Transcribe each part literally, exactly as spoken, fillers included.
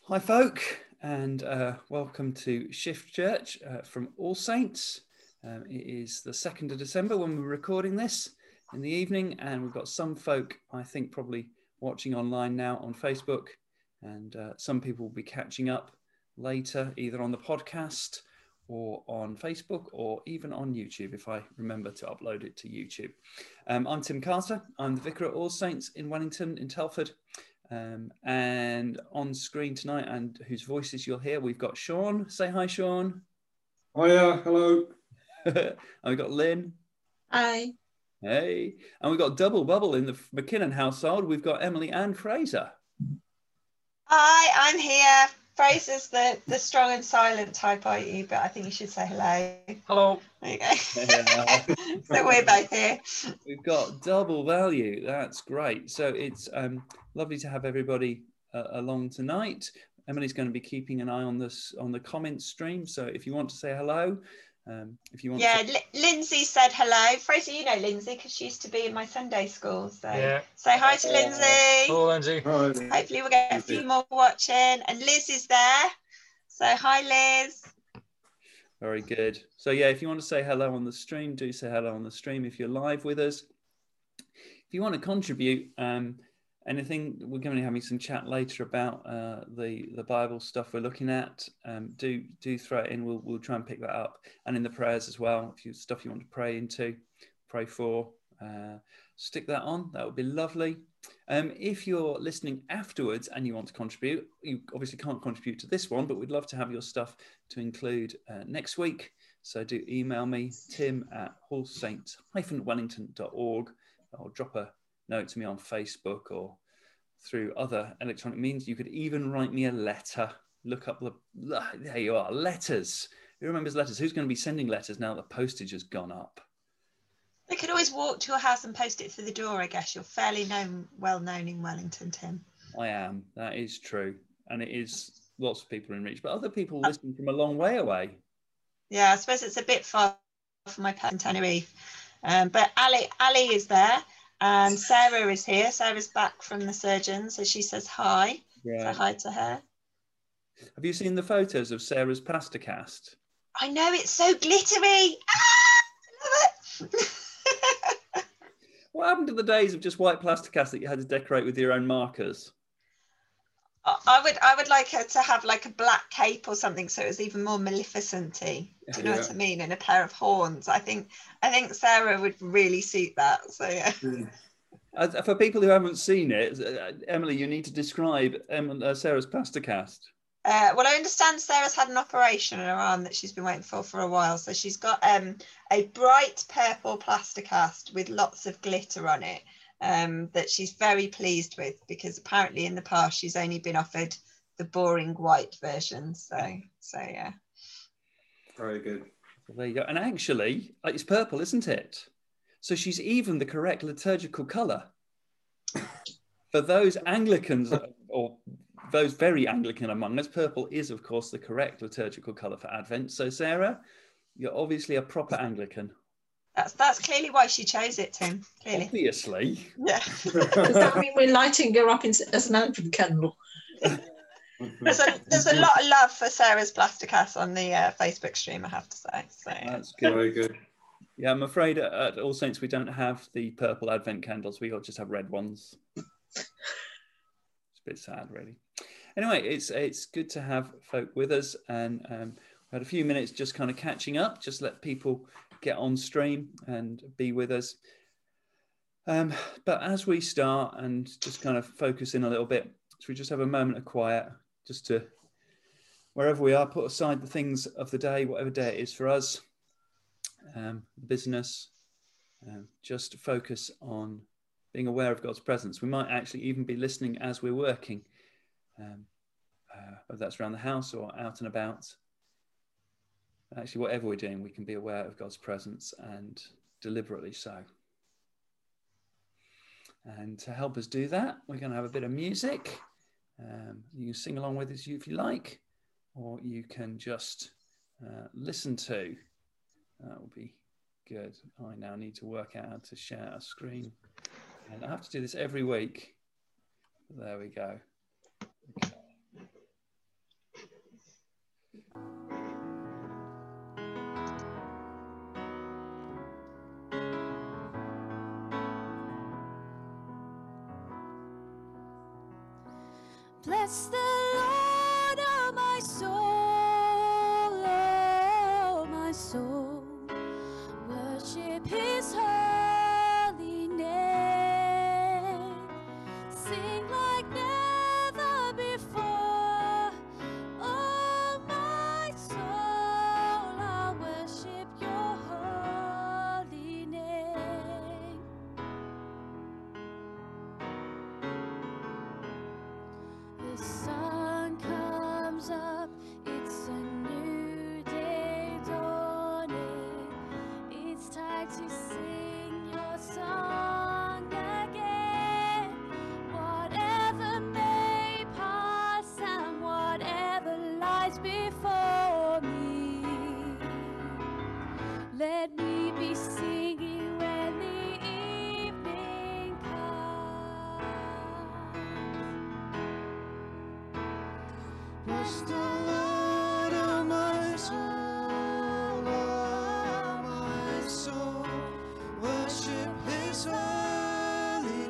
Hi folk, and uh, welcome to Shift Church uh, from All Saints. Um, it is the second of December when we're recording this in the evening, and we've got some folk, I think, probably watching online now on Facebook, and uh, some people will be catching up later, either on the podcast or on Facebook or even on YouTube, if I remember to upload it to YouTube. Um, I'm Tim Carter. I'm the Vicar at All Saints in Wellington, in Telford. Um, and on screen tonight, and whose voices you'll hear, we've got Sean. Say hi, Sean. Hiya, hello. And we've got Lynn. Hi. Hey. And we've got double bubble in the McKinnon household. We've got Emily and Fraser. Hi, I'm here. Fraser's the, the strong and silent type, aren't you? But I think you should say hello. Hello. There you go. So we're both here. We've got double value. That's great. So it's um, lovely to have everybody uh, along tonight. Emily's going to be keeping an eye on this on the comments stream. So if you want to say hello, um, if you want yeah, to... L- Lindsay said hello. Fraser, you know Lindsay because she used to be in my Sunday school. So Yeah. say hi to Lindsay. Hello, Lindsay. Hi. Hopefully we'll get a few more watching. And Liz is there. So hi, Liz. Very good. So yeah, if you want to say hello on the stream, do say hello on the stream if you're live with us. If you want to contribute um, anything, we're going to be having some chat later about uh, the the Bible stuff we're looking at. Um, do do throw it in. We'll we'll try and pick that up, and in the prayers as well. If you stuff you want to pray into, pray for, uh, stick that on. That would be lovely. Um, if you're listening afterwards and you want to contribute, you obviously can't contribute to this one, but we'd love to have your stuff to include uh, next week. So do email me, tim at allsaints dash wellington dot org, or drop a note to me on Facebook or through other electronic means. You could even write me a letter. Look up the, there you are, letters. Who remembers letters? Who's going to be sending letters now that postage has gone up? They could always walk to your house and post it through the door, I guess. You're fairly known, well known in Wellington, Tim. I am. That is true. And it is lots of people in reach, but other people listening from a long way away. Yeah, I suppose it's a bit far from my pet in Tenerife. Um, but Ali, Ali is there and Sarah is here. Sarah's back from the surgeon, so she says hi. Yeah. So hi to her. Have you seen the photos of Sarah's plaster cast? I know, it's so glittery. Ah, I love it. What happened to the days of just white plaster cast that you had to decorate with your own markers? I would I would like her to have like a black cape or something so it was even more Maleficent-y. Do you know yeah. what I mean? And a pair of horns. I think I think Sarah would really suit that. So yeah. Uh, for people who haven't seen it, uh, Emily, you need to describe um, uh, Sarah's plaster cast. Uh, well, I understand Sarah's had an operation on her arm that she's been waiting for for a while. So she's got um, a bright purple plaster cast with lots of glitter on it. Um, that she's very pleased with because apparently in the past she's only been offered the boring white version. So, so yeah. Very good. Well, there you go. And actually, it's purple, isn't it? So she's even the correct liturgical colour. For those Anglicans, or those very Anglican among us, purple is, of course, the correct liturgical colour for Advent. So, Sarah, you're obviously a proper Anglican. That's that's clearly why she chose it, Tim. Clearly. Obviously. Yeah. Does that mean we're lighting her up in, as an Advent candle? there's a there's a lot of love for Sarah's plaster cast on the uh, Facebook stream, I have to say. So yeah. That's good. Very good. Yeah, I'm afraid at, at All Saints we don't have the purple Advent candles. We all just have red ones. It's a bit sad, really. Anyway, it's it's good to have folk with us, and um, we had a few minutes just kind of catching up. Just let people get on stream and be with us. Um, but as we start and just kind of focus in a little bit, so we just have a moment of quiet, just to, wherever we are, put aside the things of the day, whatever day it is for us, um, business, um, just focus on being aware of God's presence. We might actually even be listening as we're working, um, uh, whether that's around the house or out and about. Actually, whatever we're doing, we can be aware of God's presence, and deliberately so. And to help us do that, we're going to have a bit of music. Um, you can sing along with us if you like, or you can just uh, listen to. That will be good. I now need to work out how to share a screen. And I have to do this every week. There we go. Okay. Bless the Lord, oh my soul, oh my soul. Worship his holy name. Sing like never before. Oh my soul, I'll worship your holy name. The sun comes up, it's a new day dawning. It's time to sing your song again. Whatever may pass and whatever lies before me, let me be singing when the evening comes. Bless the Lord, oh my soul, oh my soul. Worship his holy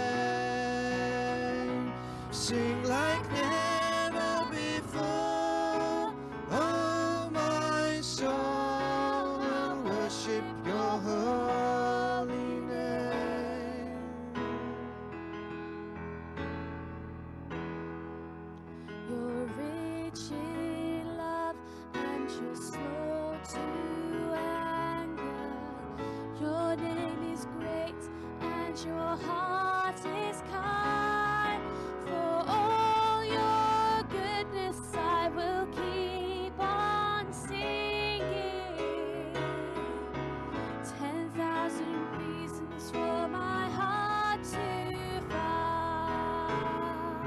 name. Sing like never before. Oh my soul, I'll worship your holy name. You're rich in love and you're slow to anger. Your name is great and your heart is kind. For all your goodness I will keep on singing. Ten thousand reasons for my heart to find.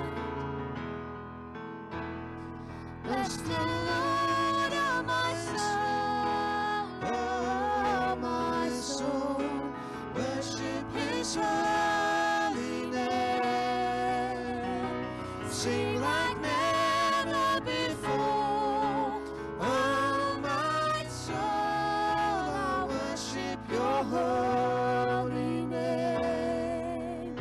Bless the Lord, oh my soul, oh my soul. Worship his holy name. Sing like never before. Oh my soul, I worship your holy name.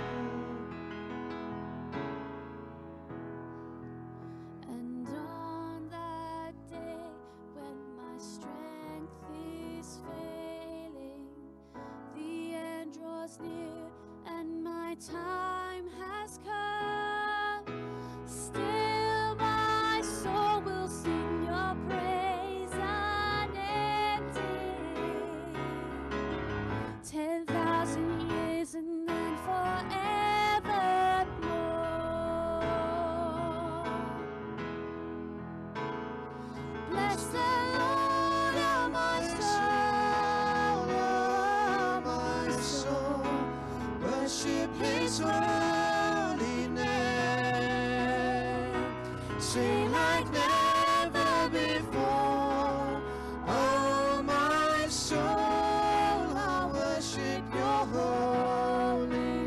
And on that day when my strength is failing, the end draws near and my time has come, still my soul will sing your praise unending. Ten thousand years and then forevermore. Bless the Lord, oh my soul, oh my soul. Worship his holy name. Sing like never before. Oh my soul, I worship your holy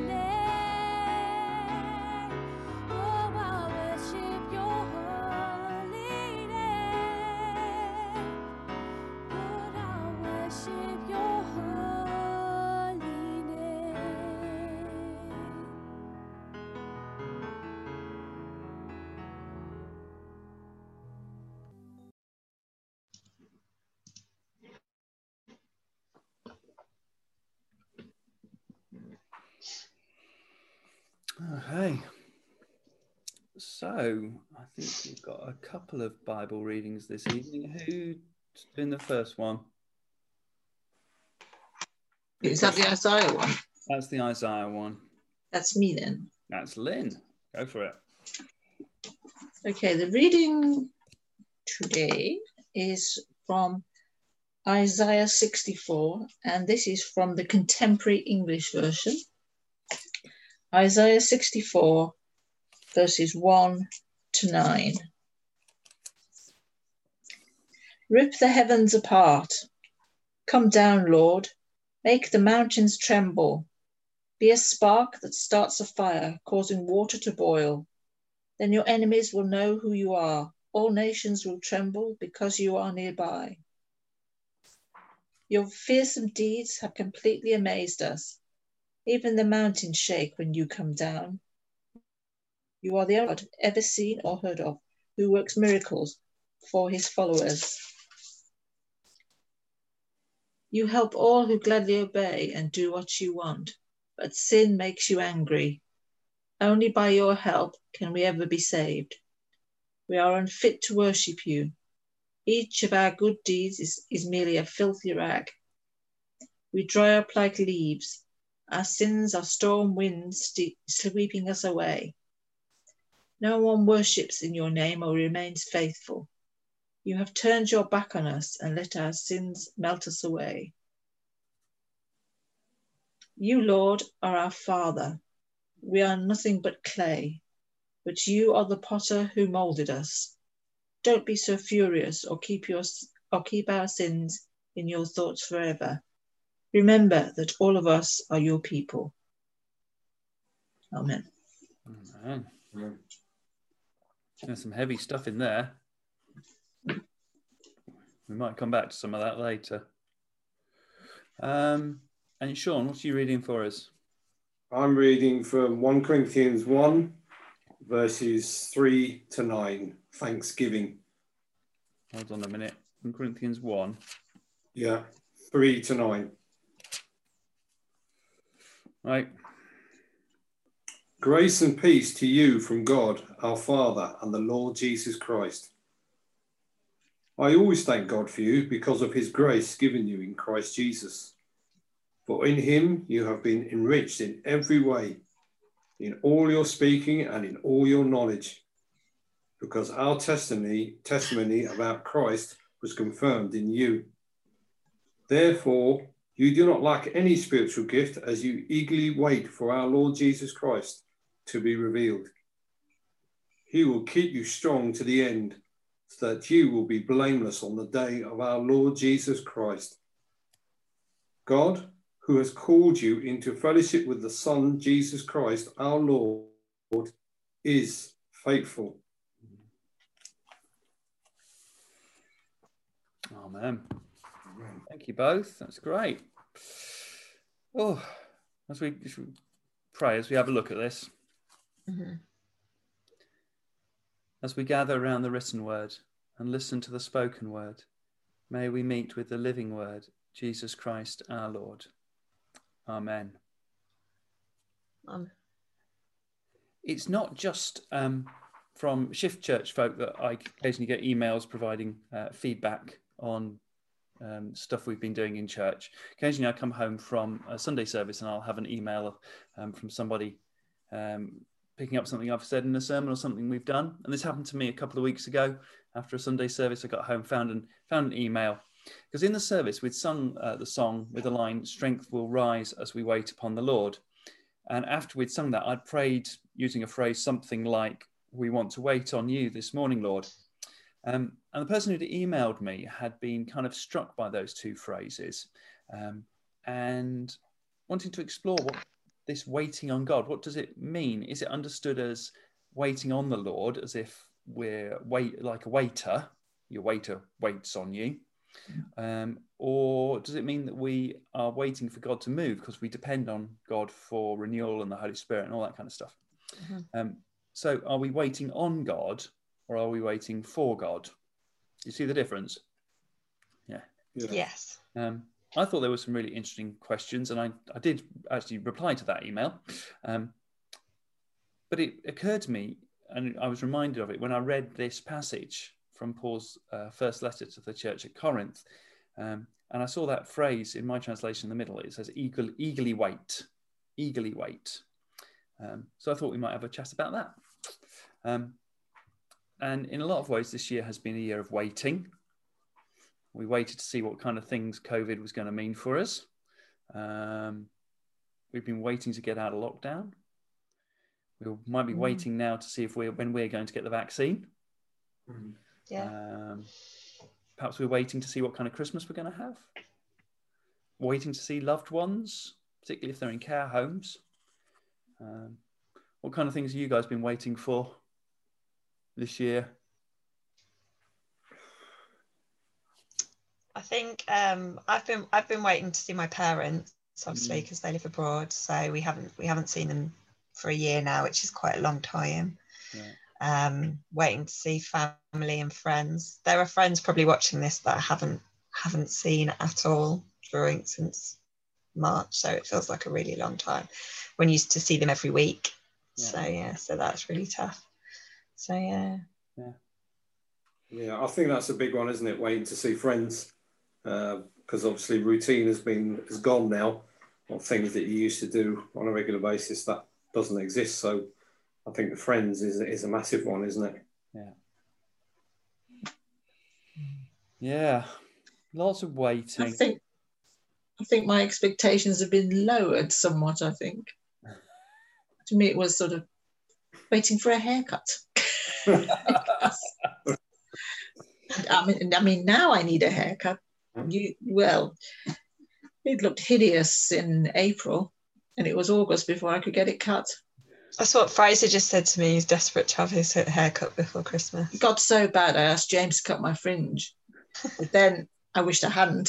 name. Oh, I worship your holy name. Lord, I worship your holy name. Okay. So I think we've got a couple of Bible readings this evening. Who's doing the first one? Is that the Isaiah one? That's the Isaiah one. That's me then. That's Lynn. Go for it. Okay, the reading today is from Isaiah sixty-four, and this is from the Contemporary English Version. Isaiah sixty-four, verses one to nine. Rip the heavens apart. Come down, Lord. Make the mountains tremble. Be a spark that starts a fire, causing water to boil. Then your enemies will know who you are, All nations will tremble because you are nearby. Your fearsome deeds have completely amazed us. Even the mountains shake when you come down. You are the only God ever seen or heard of who works miracles for his followers. You help all who gladly obey and do what you want, but sin makes you angry. Only by your help can we ever be saved. We are unfit to worship you. Each of our good deeds is, is merely a filthy rag. We dry up like leaves. Our sins are storm winds sweeping us away. No one worships in your name or remains faithful. You have turned your back on us and let our sins melt us away. You, Lord, are our Father. We are nothing but clay, but you are the potter who moulded us. Don't be so furious or keep, your, or keep our sins in your thoughts forever. Remember that all of us are your people. Amen. Amen. Amen. There's some heavy stuff in there. We might come back to some of that later. Um, and Sean, what are you reading for us? I'm reading from First Corinthians one, verses three to nine, Thanksgiving. Hold on a minute. First Corinthians one. Yeah, three to nine. Right. Grace and peace to you from God, our Father, and the Lord Jesus Christ. I always thank God for you because of his grace given you in Christ Jesus. For in him you have been enriched in every way, in all your speaking and in all your knowledge, because our testimony, testimony about Christ was confirmed in you. Therefore, you do not lack any spiritual gift as you eagerly wait for our Lord Jesus Christ to be revealed. He will keep you strong to the end, so that you will be blameless on the day of our Lord Jesus Christ. God, who has called you into fellowship with the Son, Jesus Christ, our Lord, is faithful. Amen. Thank you both. That's great. Oh, as we pray, as we have a look at this, Mm-hmm. as we gather around the written word and listen to the spoken word, may we meet with the living word, Jesus Christ our Lord. Amen. Um. It's not just um, from Shift Church folk that I occasionally get emails providing uh, feedback on um, stuff we've been doing in church. Occasionally I come home from a Sunday service and I'll have an email um, from somebody um, picking up something I've said in a sermon or something we've done. And this happened to me a couple of weeks ago. After a Sunday service, I got home, found an, found an email. Because in the service, we'd sung uh, the song with the line, "Strength will rise as we wait upon the Lord." And after we'd sung that, I'd prayed using a phrase something like, "We want to wait on you this morning, Lord." Um, and the person who'd emailed me had been kind of struck by those two phrases um, and wanting to explore what this waiting on God, what does it mean? Is it understood as waiting on the Lord, as if we're wait like a waiter, your waiter waits on you? Um, or does it mean that we are waiting for God to move because we depend on God for renewal and the Holy Spirit and all that kind of stuff? Mm-hmm. Um, so are we waiting on God or are we waiting for God? You see the difference? Yeah. Yeah. Yes. Um, I thought there were some really interesting questions, and I, I did actually reply to that email. Um, but it occurred to me, and I was reminded of it when I read this passage from Paul's uh, first letter to the church at Corinth. Um, and I saw that phrase in my translation in the middle. It says, Eager, eagerly wait, eagerly wait. Um, so I thought we might have a chat about that. Um, and in a lot of ways, this year has been a year of waiting. We waited to see what kind of things COVID was going to mean for us. Um, we've been waiting to get out of lockdown. We might be Mm. waiting now to see if we're when we're going to get the vaccine. Mm. Yeah. Um, perhaps we're waiting to see what kind of Christmas we're going to have. Waiting to see loved ones, particularly if they're in care homes. Um, what kind of things have you guys been waiting for this year? I think um, I've been I've been waiting to see my parents, obviously, Mm. because they live abroad. So we haven't we haven't seen them for a year now, which is quite a long time. Yeah. Um, waiting to see family and friends. There are friends probably watching this that I haven't haven't seen at all during since March. So it feels like a really long time when you used to see them every week. Yeah. So yeah, so that's really tough. So yeah. Yeah. Yeah, I think that's a big one, isn't it? Waiting to see friends, because uh, obviously routine has been has gone now. Or things that you used to do on a regular basis that doesn't exist. So I think the friends is is a massive one, isn't it? Yeah. Yeah. Lots of waiting. I think I think my expectations have been lowered somewhat, I think. To me, it was sort of waiting for a haircut. I mean, I mean, now I need a haircut. You, well, it looked hideous in April, and it was August before I could get it cut. That's what Fraser just said to me. He's desperate to have his haircut before Christmas. It got so bad, I asked James to cut my fringe. But then I wished I hadn't.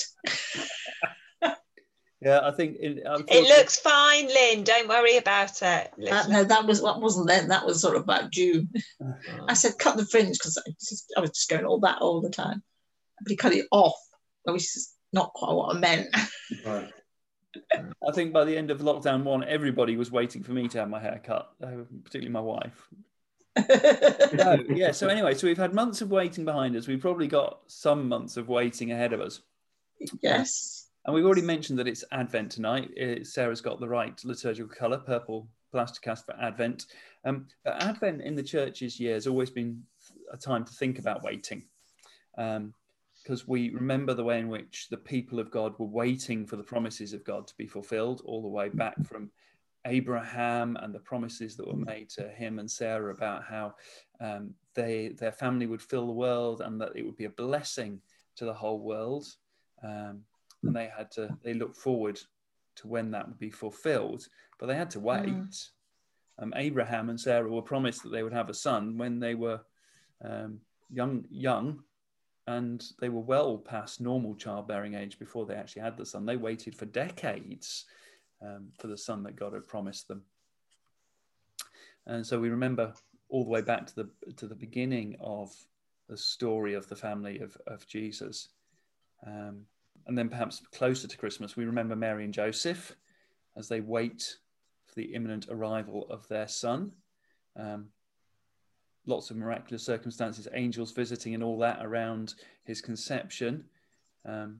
Yeah, I think it, It looks fine, Lynn. Don't worry about it. it Uh, no, that was what wasn't then. That was sort of about June. I said cut the fringe because I, just- I was just going all that all the time. But he cut it off, which is not quite what I meant. Right. I think by the end of lockdown one, everybody was waiting for me to have my hair cut, uh, particularly my wife. No, yeah. So anyway, so we've had months of waiting behind us. We've probably got some months of waiting ahead of us. Yes. And we've already mentioned that it's Advent tonight. Uh, Sarah's got the right liturgical colour, purple plasticast for Advent. Um, but Advent in the church's year has always been a time to think about waiting, because um, we remember the way in which the people of God were waiting for the promises of God to be fulfilled, all the way back from Abraham and the promises that were made to him and Sarah about how um, they their family would fill the world and that it would be a blessing to the whole world. Um, and they had to they looked forward to when that would be fulfilled, but they had to wait. Mm. Um, Abraham and Sarah were promised that they would have a son when they were um, young, young, and they were well past normal childbearing age before they actually had the son. They waited for decades um, for the son that God had promised them. And so we remember all the way back to the to the beginning of the story of the family of, of Jesus. Um, and then perhaps closer to Christmas, we remember Mary and Joseph as they wait for the imminent arrival of their son. Um, lots of miraculous circumstances, angels visiting and all that around his conception. Um,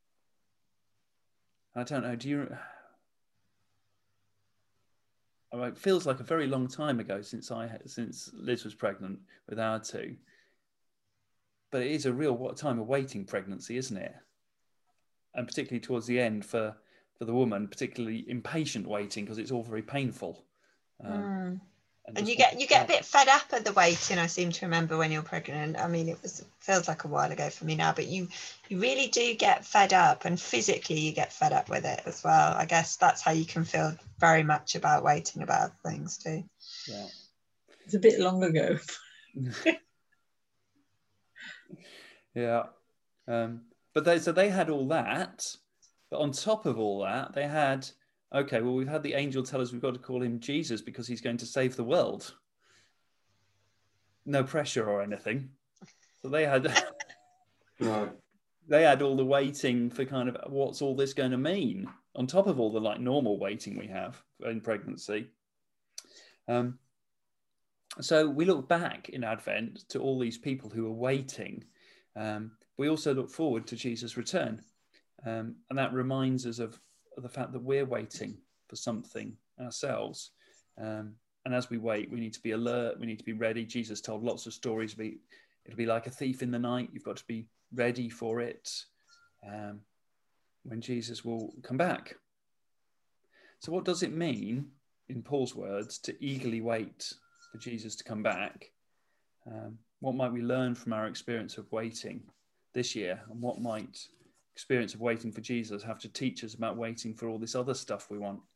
I don't know, do you... It feels like a very long time ago since I since Liz was pregnant with our two. But it is a real what time of waiting pregnancy, isn't it? And particularly towards the end for, for the woman, particularly impatient waiting because it's all very painful. Um, mm. And, and you get you get a bit fed up of the waiting. I seem to remember when you're pregnant. I mean, it was it feels like a while ago for me now, but you you really do get fed up, and physically you get fed up with it as well. I guess that's how you can feel very much about waiting about things too. Yeah, it's a bit long ago. Yeah, um, but they so they had all that, but on top of all that, they had. Okay, well, we've had the angel tell us we've got to call him Jesus because he's going to save the world. No pressure or anything. So they had, Right. they had all the waiting for kind of what's all this going to mean on top of all the like normal waiting we have in pregnancy. Um, so we look back in Advent to all these people who are waiting. Um, we also look forward to Jesus' return. Um, and that reminds us of the fact that we're waiting for something ourselves. Um, and as we wait, we need to be alert. We need to be ready. Jesus told lots of stories. It'll be, it'll be like a thief in the night. You've got to be ready for it um, when Jesus will come back. So what does it mean, in Paul's words, to eagerly wait for Jesus to come back? Um, what might we learn from our experience of waiting this year? And what might experience of waiting for Jesus have to teach us about waiting for all this other stuff we want?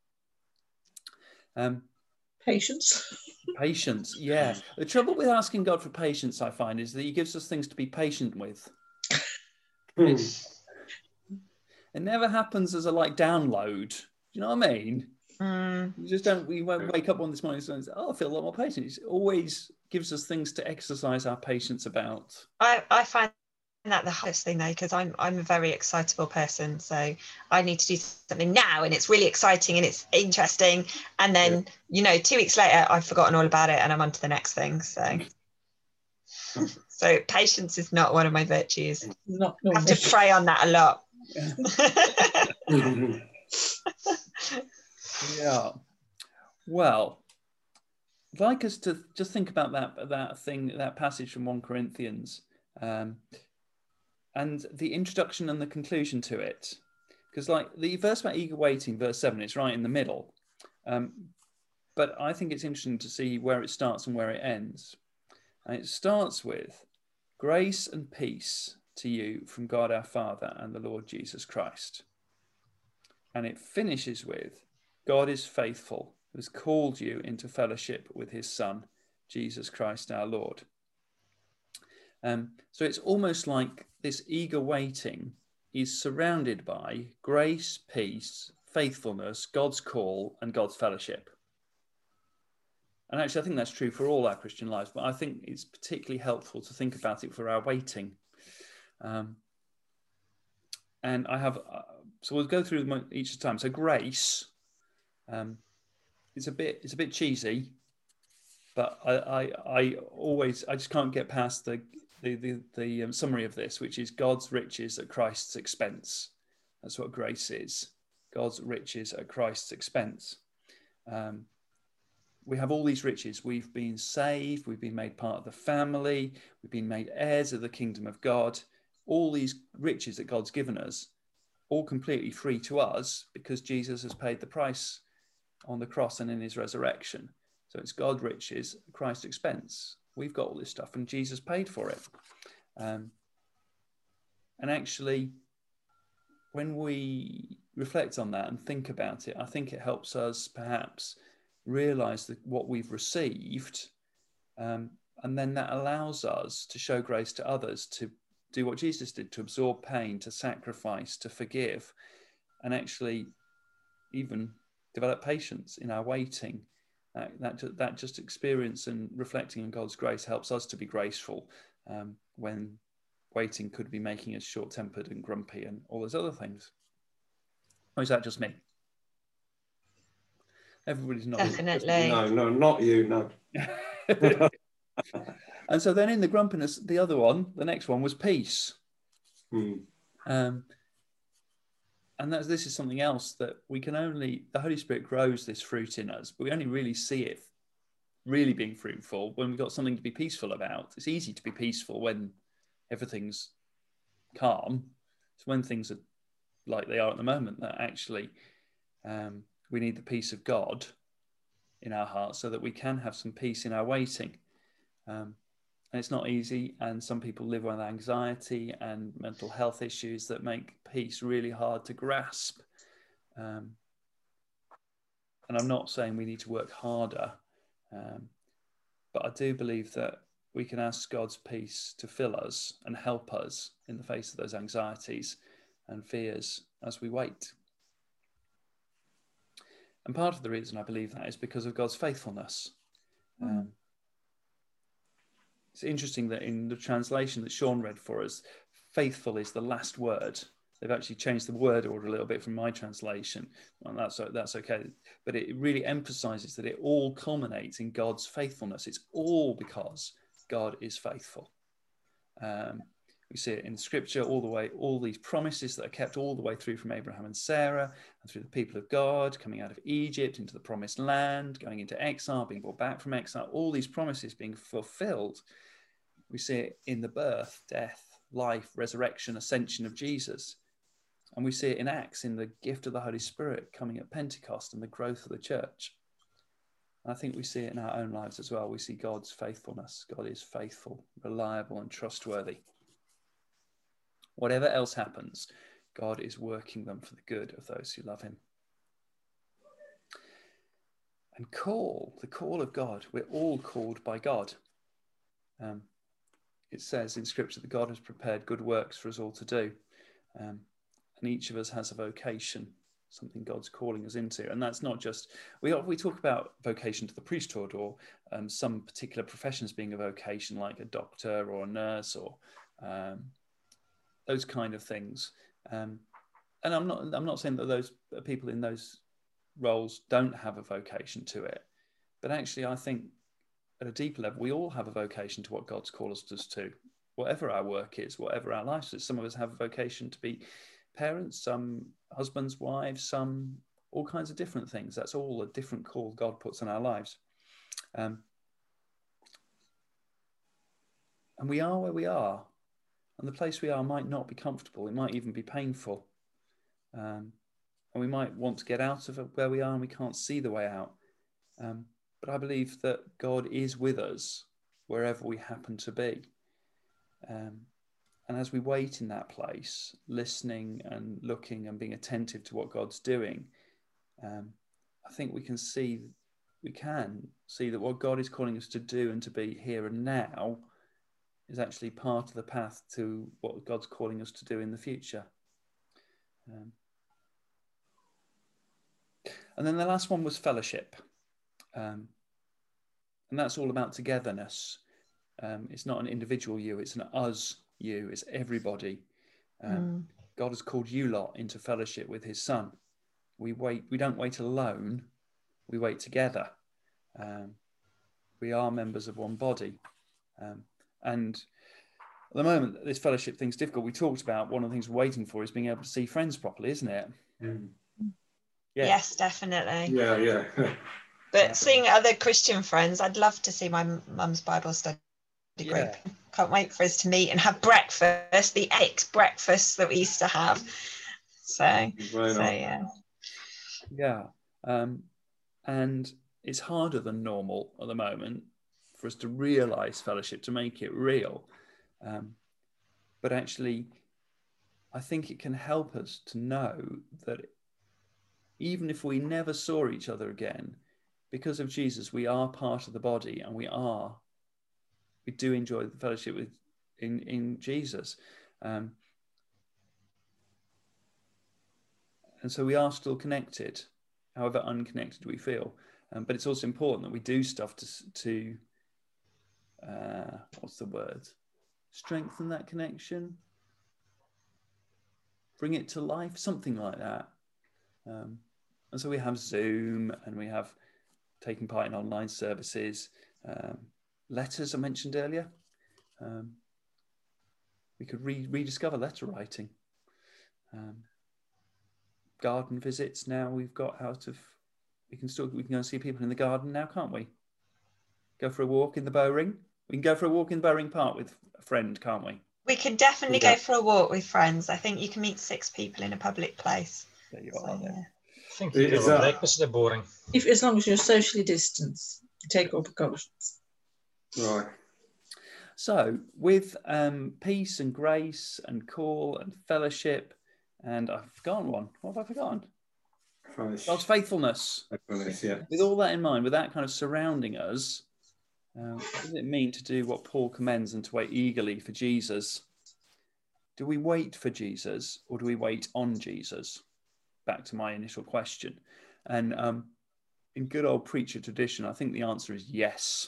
Um, patience. Patience, yeah. The trouble with asking God for patience, I find, is that he gives us things to be patient with. It, it never happens as a like download. Do you know what I mean? Mm. You just don't, we won't wake up on this morning and say, oh, I feel a lot more patient. It always gives us things to exercise our patience about. I, I find that the hardest thing though, because I'm I'm a very excitable person, so I need to do something now and it's really exciting and it's interesting, and then yeah. you know two weeks later I've forgotten all about it and I'm on to the next thing. So so patience is not one of my virtues. Not I have to pray on that a lot. Yeah. Well, I'd like us to just think about that that thing, that passage from First Corinthians, um, and the introduction and the conclusion to it. Because like the verse about eager waiting, verse seven, it's right in the middle. Um, but I think it's interesting to see where it starts and where it ends. And it starts with grace and peace to you from God our Father and the Lord Jesus Christ. And it finishes with God is faithful, who has called you into fellowship with his Son, Jesus Christ our Lord. Um, so it's almost like this eager waiting is surrounded by grace, peace, faithfulness, God's call, and God's fellowship. And actually, I think that's true for all our Christian lives, but I think it's particularly helpful to think about it for our waiting. Um, and I have, uh, so we'll go through them each time. So grace, um, it's a bit, it's a bit cheesy, but I, I, I always, I just can't get past the, the, the, the um, summary of this, which is God's riches at Christ's expense. That's what grace is. God's riches at Christ's expense. Um, we have all these riches. We've been saved. We've been made part of the family. We've been made heirs of the kingdom of God. All these riches that God's given us, all completely free to us because Jesus has paid the price on the cross and in his resurrection. So it's God's riches at Christ's expense. We've got all this stuff and Jesus paid for it. Um, and actually, when we reflect on that and think about it, I think it helps us perhaps realize that what we've received, um, and then that allows us to show grace to others, to do what Jesus did, to absorb pain, to sacrifice, to forgive, and actually even develop patience in our waiting. Uh, that, that just experience and reflecting on God's grace helps us to be graceful um, when waiting could be making us short-tempered and grumpy and all those other things. Or is that just me? Everybody's not. Definitely. No, no, not you, no. And so then in the grumpiness, the other one, the next one was peace. Hmm. Um, and that's, this is something else that we can only, the Holy Spirit grows this fruit in us, but we only really see it really being fruitful when we've got something to be peaceful about. It's easy to be peaceful when everything's calm. It's when things are like they are at the moment that actually um, we need the peace of God in our hearts so that we can have some peace in our waiting. Um, and it's not easy, and some people live with anxiety and mental health issues that make peace really hard to grasp. Um, and I'm not saying we need to work harder, um, but I do believe that we can ask God's peace to fill us and help us in the face of those anxieties and fears as we wait. And part of the reason I believe that is because of God's faithfulness. Mm. Um, it's interesting that in the translation that Sean read for us, faithful is the last word. They've actually changed the word order a little bit from my translation. Well, that's, that's okay. But it really emphasizes that it all culminates in God's faithfulness. It's all because God is faithful. Um, we see it in Scripture all the way, all these promises that are kept all the way through from Abraham and Sarah and through the people of God, coming out of Egypt into the promised land, going into exile, being brought back from exile, all these promises being fulfilled. We see it in the birth, death, life, resurrection, ascension of Jesus. And we see it in Acts, in the gift of the Holy Spirit coming at Pentecost and the growth of the church. And I think we see it in our own lives as well. We see God's faithfulness. God is faithful, reliable, and trustworthy. Whatever else happens, God is working them for the good of those who love him. And call, the call of God, we're all called by God. Um, it says in Scripture that God has prepared good works for us all to do. Um, and each of us has a vocation, something God's calling us into. And that's not just, we, we talk about vocation to the priesthood, or um, some particular professions being a vocation, like a doctor or a nurse, or um, those kind of things. Um, and I'm not, I'm not saying that those people in those roles don't have a vocation to it, but actually I think at a deeper level, we all have a vocation to what God's called us to, whatever our work is, whatever our life is. Some of us have a vocation to be parents, some husbands, wives, some all kinds of different things. That's all a different call God puts on our lives. Um, and we are where we are. And the place we are might not be comfortable. It might even be painful. Um, and we might want to get out of where we are and we can't see the way out. Um, but I believe that God is with us wherever we happen to be. Um, and as we wait in that place, listening and looking and being attentive to what God's doing, um, I think we can see, we can see that what God is calling us to do and to be here and now is actually part of the path to what God's calling us to do in the future. Um, and then the last one was fellowship. Um, and that's all about togetherness. Um, it's not an individual you, it's an us you, it's everybody. Um, mm. God has called you lot into fellowship with his son. We wait, we don't wait alone, we wait together. Um, we are members of one body. Um, and at the moment, this fellowship thing's difficult. We talked about one of the things we're waiting for is being able to see friends properly, isn't it? Mm. Yeah. Yes, definitely. Yeah, yeah. But um, seeing other Christian friends, I'd love to see my mum's Bible study group. Yeah. Can't wait for us to meet and have breakfast, the eggs breakfast that we used to have. So, right so yeah. Yeah. Um, and it's harder than normal at the moment for us to realise fellowship, to make it real. Um, but actually, I think it can help us to know that even if we never saw each other again, because of Jesus, we are part of the body, and we are, we do enjoy the fellowship with in, in Jesus. Um, and so we are still connected, however unconnected we feel. Um, but it's also important that we do stuff to, to uh, what's the word? Strengthen that connection, bring it to life, something like that. Um, and so we have Zoom, and we have taking part in online services, um, letters I mentioned earlier. Um, we could re- rediscover letter writing. Um, garden visits now we've got out of, we can still, we can go and see people in the garden now, can't we? Go for a walk in the Bowring. We can go for a walk in the Bowring Park with a friend, can't we? We can definitely yeah. go for a walk with friends. I think you can meet six people in a public place. There you so, are then. Yeah. I think you can have a breakfast at the Bowring. If, as long as you're socially distanced, take all precautions. Right. So with um, peace and grace and call and fellowship, and I've forgotten one. What have I forgotten? Fellowship. God's faithfulness. Faithfulness, yeah. With all that in mind, with that kind of surrounding us, uh, what does it mean to do what Paul commends and to wait eagerly for Jesus? Do we wait for Jesus, or do we wait on Jesus? Back to my initial question. And um, in good old preacher tradition, I think the answer is yes.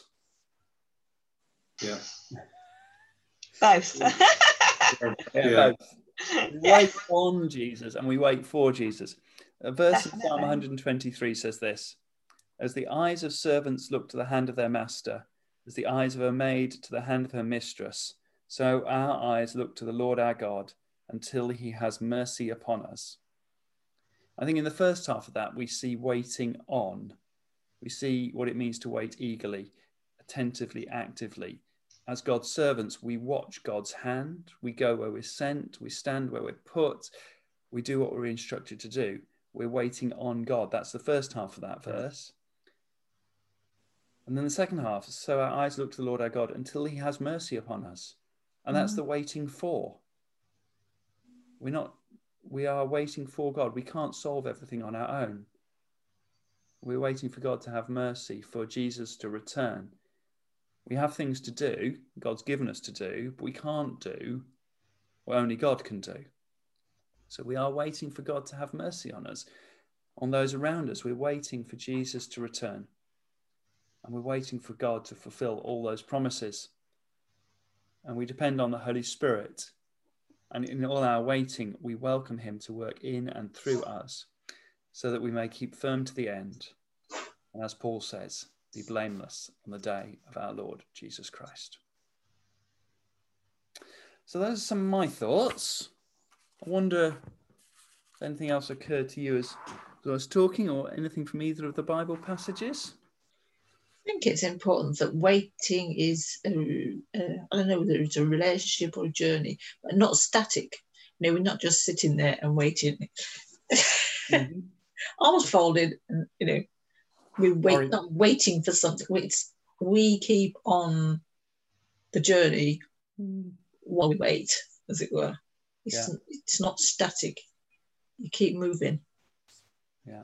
Yeah. Both. yeah, yeah. Both. We wait on Jesus and we wait for Jesus. A verse Definitely. in Psalm one twenty-three says this: as the eyes of servants look to the hand of their master, as the eyes of a maid to the hand of her mistress, so our eyes look to the Lord our God until he has mercy upon us. I think in the first half of that, we see waiting on. We see what it means to wait eagerly, attentively, actively. As God's servants, we watch God's hand. We go where we're sent. We stand where we're put. We do what we're instructed to do. We're waiting on God. That's the first half of that verse. And then the second half, so our eyes look to the Lord our God until he has mercy upon us. And that's mm. the waiting for. We're not, we are waiting for God. We can't solve everything on our own. We're waiting for God to have mercy, for Jesus to return. We have things to do, God's given us to do, but we can't do what only God can do. So we are waiting for God to have mercy on us, on those around us. We're waiting for Jesus to return. And we're waiting for God to fulfill all those promises. And we depend on the Holy Spirit. And in all our waiting, we welcome him to work in and through us so that we may keep firm to the end. And as Paul says, be blameless on the day of our Lord Jesus Christ. So those are some of my thoughts. I wonder if anything else occurred to you as, as I was talking, or anything from either of the Bible passages. I think it's important that waiting is, a, a, I don't know whether it's a relationship or a journey, but not static. You know, we're not just sitting there and waiting. Mm-hmm. Arms folded, and, you know, we wait, or, not waiting for something. It's, we keep on the journey while we wait, as it were. It's, yeah. It's not static. You keep moving. Yeah.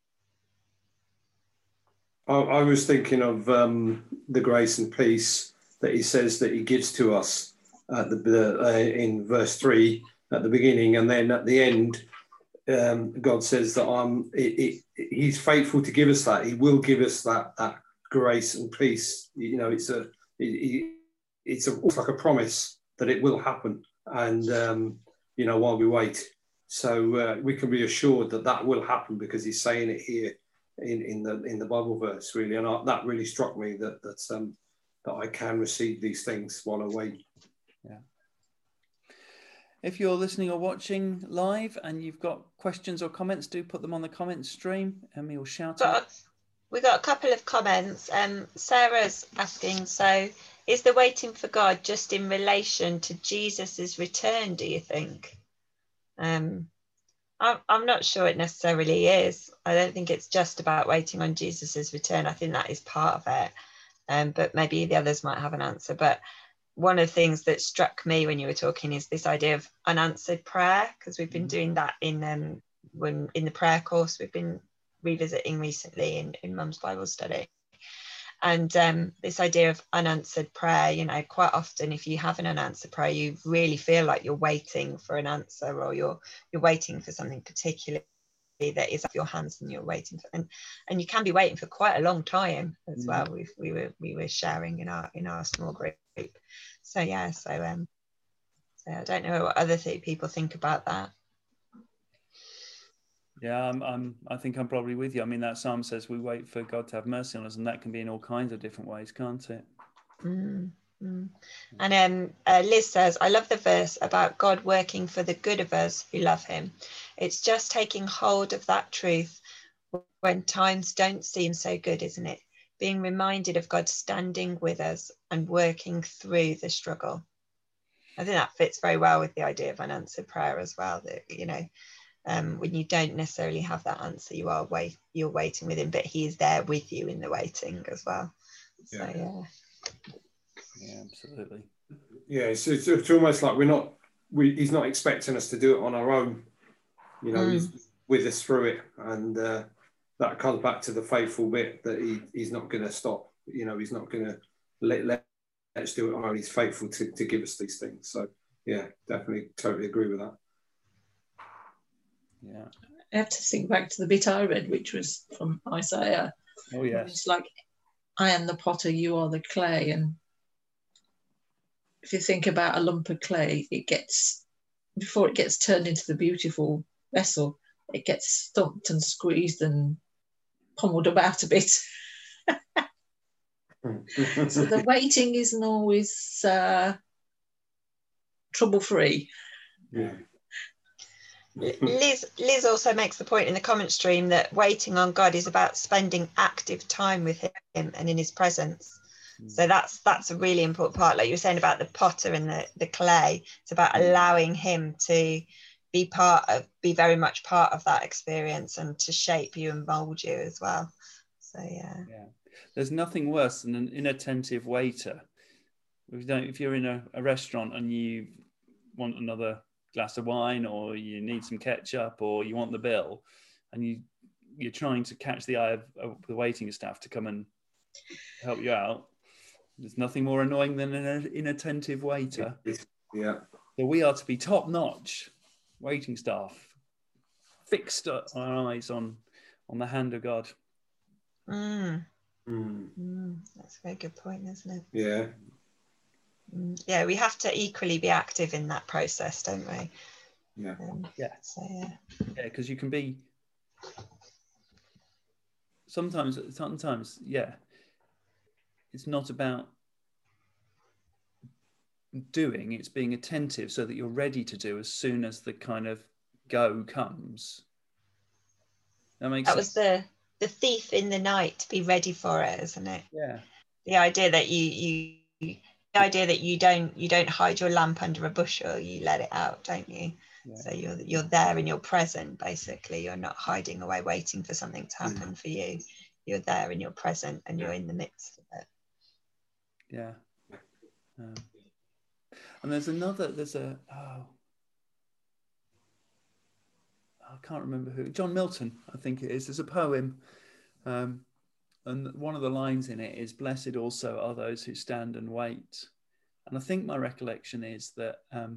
I, I was thinking of um, the grace and peace that he says that he gives to us at the uh, in verse three at the beginning, and then at the end, um, God says that um, it, it, He's faithful to give us that. He will give us that that grace and peace. You know, it's a it, it's a, it's like a promise that it will happen, and um, you know, while we wait, so uh, we can be assured that that will happen because He's saying it here in, in the in the Bible verse, really, and I, that really struck me that that um, that I can receive these things while I wait. Yeah. If you're listening or watching live and you've got questions or comments, do put them on the comments stream, and we will shout out. We got a couple of comments. Um, Sarah's asking, so is the waiting for God just in relation to Jesus's return, do you think? Um, I'm, I'm not sure it necessarily is. I don't think it's just about waiting on Jesus's return. I think that is part of it. Um, but maybe the others might have an answer. But one of the things that struck me when you were talking is this idea of unanswered prayer, because we've been doing that in um, when in the prayer course we've been revisiting recently in, in Mum's Bible study. And um, this idea of unanswered prayer, you know, quite often if you have an unanswered prayer, you really feel like you're waiting for an answer, or you're you're waiting for something particularly that is off your hands, and you're waiting for, and and you can be waiting for quite a long time as well. We we were we were sharing in our in our small group. So yeah, so um, so I don't know what other th- people think about that. Yeah, I'm, I'm, I think I'm probably with you. I mean, that psalm says we wait for God to have mercy on us, and that can be in all kinds of different ways, can't it? Mm-hmm. And um, uh, Liz says, I love the verse about God working for the good of us who love him. It's just taking hold of that truth when times don't seem so good, isn't it? Being reminded of God standing with us and working through the struggle. I think that fits very well with the idea of unanswered prayer as well, that, you know, Um, when you don't necessarily have that answer, you are wait, you're waiting with him, but he is there with you in the waiting as well. So yeah, yeah, yeah, absolutely. Yeah, it's, it's, it's almost like we're not. We, he's not expecting us to do it on our own. You know, mm. he's with us through it, and uh, that comes back to the faithful bit that he, he's not going to stop. You know, he's not going to let let us do it on our own. He's faithful to to give us these things. So yeah, definitely, totally agree with that. Yeah, I have to think back to the bit I read, which was from Isaiah. Oh yes, it's like, I am the potter, you are the clay. And if you think about a lump of clay, it gets, before it gets turned into the beautiful vessel, it gets stumped and squeezed and pummeled about a bit. So the waiting isn't always uh, trouble-free. Yeah. Liz, Liz also makes the point in the comment stream that waiting on God is about spending active time with him and in his presence. Mm. So that's that's a really important part. Like you were saying about the potter and the, the clay, it's about allowing him to be part of, be very much part of that experience and to shape you and mold you as well. So yeah. Yeah. There's nothing worse than an inattentive waiter. If you don't, if you're in a, a restaurant and you want another glass of wine, or you need some ketchup, or you want the bill, and you you're trying to catch the eye of, of the waiting staff to come and help you out, there's nothing more annoying than an inattentive waiter. Yeah. So we are to be top notch waiting staff, fixed our eyes on on the hand of God. Mm. Mm. Mm. That's a very good point, isn't it? Yeah. Mm. Yeah, we have to equally be active in that process, don't we? Yeah. Um, Yeah. So yeah. Yeah, because you can be sometimes, sometimes, yeah, it's not about doing, it's being attentive so that you're ready to do as soon as the kind of go comes. That makes That sense. was the the thief in the night. Be ready for it, isn't it? Yeah. The idea that you you the idea that you don't you don't hide your lamp under a bushel, you let it out, don't you? Yeah. So you're you're there and you're present. Basically, you're not hiding away waiting for something to happen Mm. for you. You're there and you're present and you're in the midst of it. Yeah. Um, and there's another, there's a, oh, I can't remember who, John Milton, I think it is. There's a poem, um, and one of the lines in it is, "Blessed also are those who stand and wait." And I think my recollection is that um,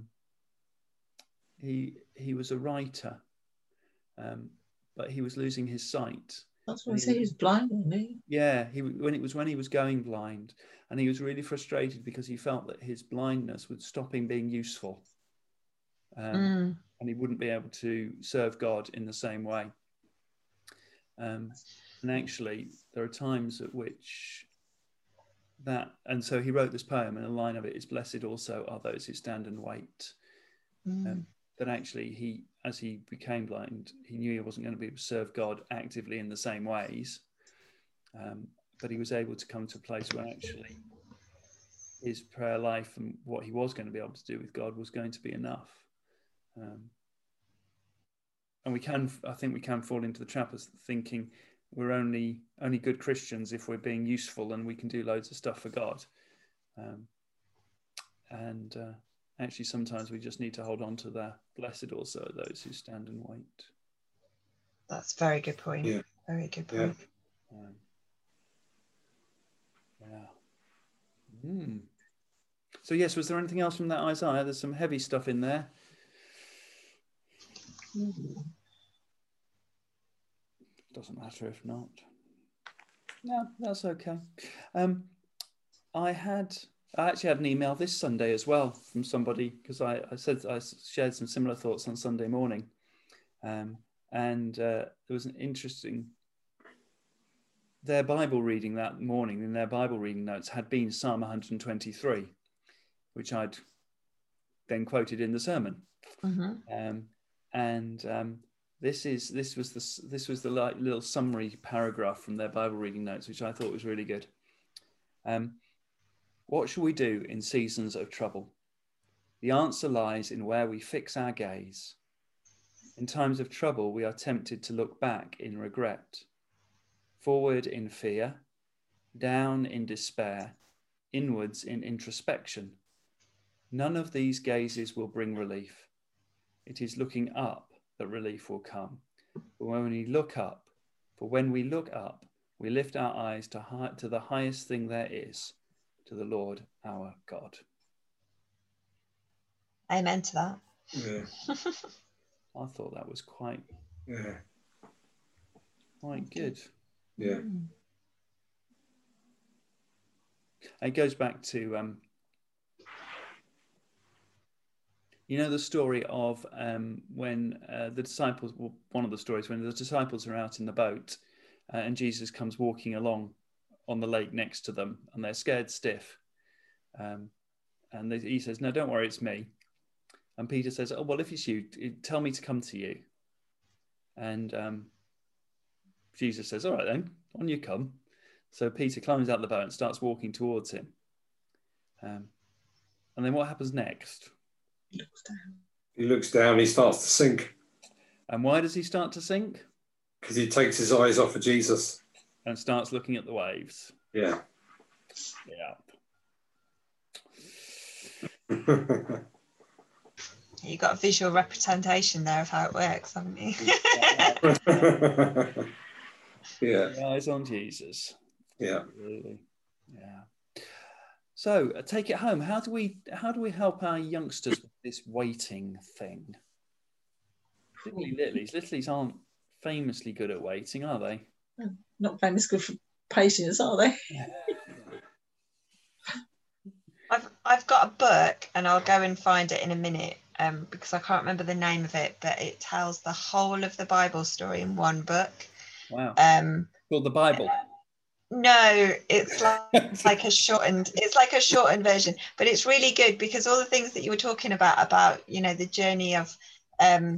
he he was a writer, um, but he was losing his sight. That's what I say. He was blind, wasn't he? Yeah, he when it was when he was going blind, and he was really frustrated because he felt that his blindness would stop him being useful, um, Mm. and he wouldn't be able to serve God in the same way. Um, and actually, there are times at which that, and so he wrote this poem, and a line of it is, "Blessed also are those who stand and wait." Mm. Um, that actually he, as he became blind, he knew he wasn't going to be able to serve God actively in the same ways. Um, but he was able to come to a place where actually his prayer life and what he was going to be able to do with God was going to be enough. Um, and we can, I think we can fall into the trap of thinking we're only only good Christians if we're being useful and we can do loads of stuff for God. Um, and uh, actually, sometimes we just need to hold on to the blessed also are those who stand and wait. That's a very good point. Yeah. Very good Yeah. point. Um, yeah. Mm. So yes, was there anything else from that Isaiah? There's some heavy stuff in there. Doesn't matter if not. No, that's okay. Um, I had, I actually had an email this Sunday as well from somebody, because I, I said I shared some similar thoughts on Sunday morning, um, and uh, there was an interesting. Their Bible reading that morning in their Bible reading notes had been Psalm one hundred twenty-three, which I'd then quoted in the sermon. Mm-hmm. Um, and um, this is this was the this was the like little summary paragraph from their Bible reading notes, which I thought was really good. Um, what shall we do in seasons of trouble? The answer lies in where we fix our gaze. In times of trouble, we are tempted to look back in regret, forward in fear, down in despair, inwards in introspection. None of these gazes will bring relief. It is looking up that relief will come. But when we look up, for when we look up, we lift our eyes to, high, to the highest thing there is, to the Lord our God. Amen to that. Yeah. I thought that was quite, Yeah. quite good. Yeah. Mm. It goes back to, um, you know, the story of um, when uh, the disciples, well, one of the stories, when the disciples are out in the boat uh, and Jesus comes walking along on the lake next to them and they're scared stiff. Um, and they, he says, "No, don't worry, it's me." And Peter says, "Oh, well, if it's you, tell me to come to you." And um, Jesus says, "All right then, on you come." So Peter climbs out the boat and starts walking towards him. Um, and then what happens next? He looks down. He looks down, he starts to sink And why does he start to sink? because he takes his eyes off of Jesus. And starts looking at the waves. Yeah. Yeah. You got a visual representation there of how it works, haven't you? Yeah. The eyes on Jesus. Yeah. Really. Yeah. So uh, take it home. How do we how do we help our youngsters with this waiting thing? Particularly Littleys. Littleys aren't famously good at waiting, are they? Not famous good for patience, are they? I've I've got a book, and I'll go and find it in a minute, um, because I can't remember the name of it, but it tells the whole of the Bible story in one book. Wow. Um, called the Bible. No, it's like, like a shortened. It's like a shortened version, but it's really good because all the things that you were talking about, about you know the journey of um,